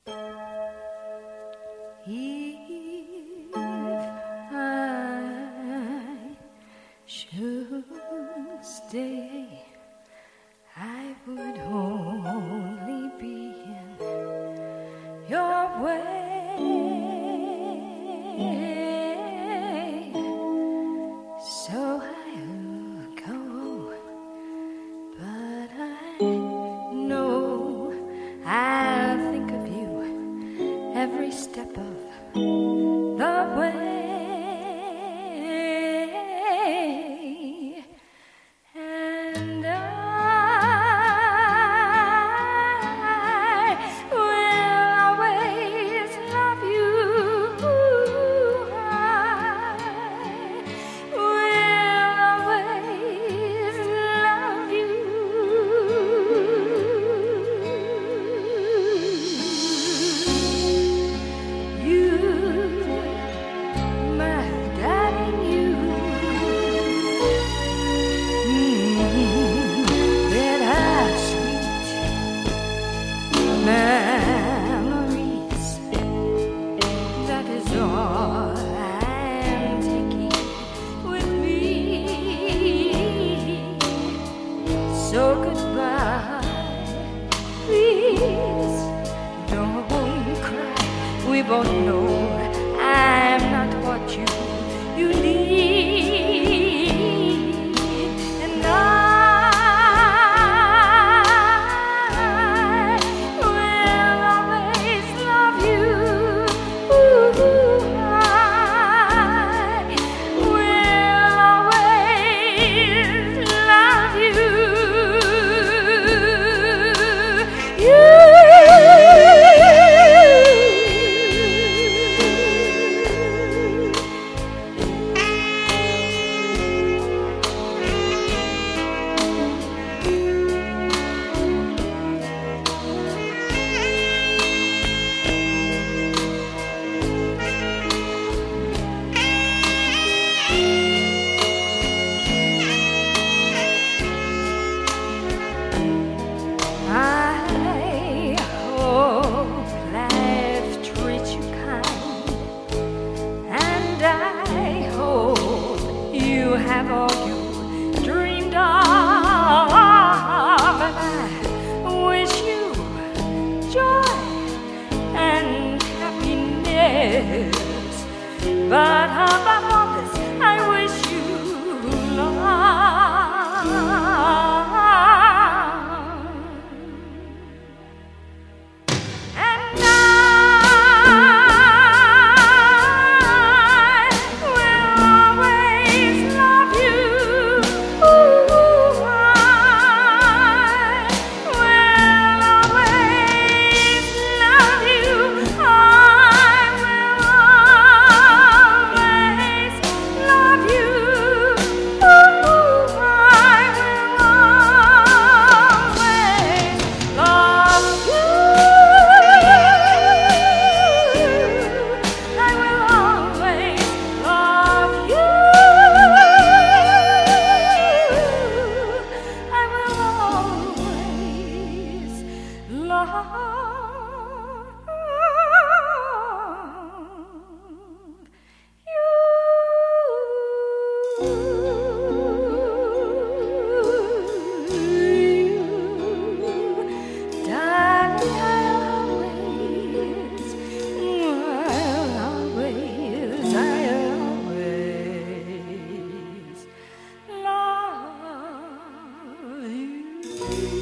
If I should stay, I would only be in your way. So I'll go, but I know I'll think of you every step of the way. And I will always love you. I will always love you, my darling, you. Bittersweet memories, that is all I'm taking with me. So goodbye, please don't cry. We both know I'm not what you need, and I will always love you. I will always love you. I hope life treats you kind, and I hope you have all you dreamed of. And I wish you joy and happiness, but above all this, I wish you love. And I will always love you. I will always love you. I will always love you. I will always love you. I will always love you. I will always love you. Darling, I'll always love you.